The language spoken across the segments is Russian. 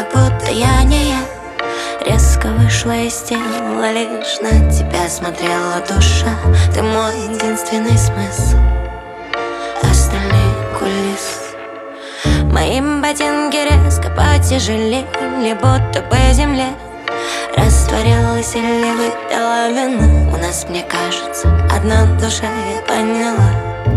как будто я не я. Резко вышла из тела, лишь на тебя смотрела душа. Ты мой единственный смысл, остальные кулисы. Мои ботинки резко потяжелели, будто по земле растворилась или выпила вина. У нас, мне кажется, одна душа, я поняла.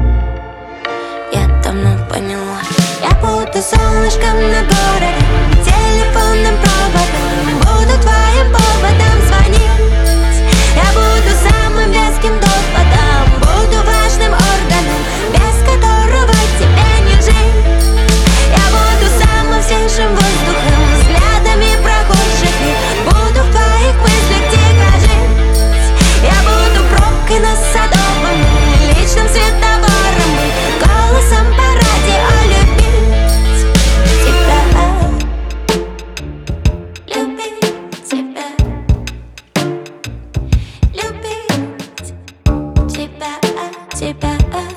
Я давно поняла. Я буду солнышком на городе, телефонным проводом, буду твоим поводом звонить. Я буду самым веским доводом, буду важным органом, без которого тебе не жить. Я буду самым свежим воздухом, взглядами прохожих, и буду в твоих мыслях тихо жить. Я буду пробкой на Садовом, личным светофором, голосом по радио любить тебя, любить тебя, любить тебя, тебя.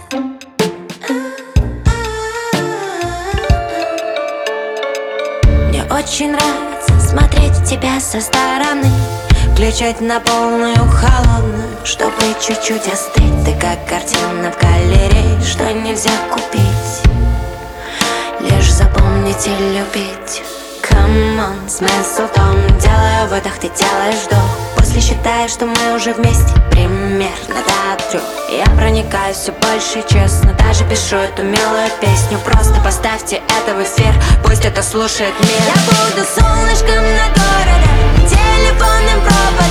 Мне очень нравится смотреть в тебя со стороны, включать на полную холодную, чтобы чуть-чуть остыть. Ты как картина в галерее, что нельзя купить, лишь запомнить и любить. Come on, смысл в том, делаю выдох, ты делаешь вдох. После считаешь, что мы уже вместе, примерно до 3. Я проникаюсь все больше, честно, даже пишу эту милую песню. Просто поставьте это в эфир, пусть это слушает мир. Я буду солнышком на городе, телефонным проводом,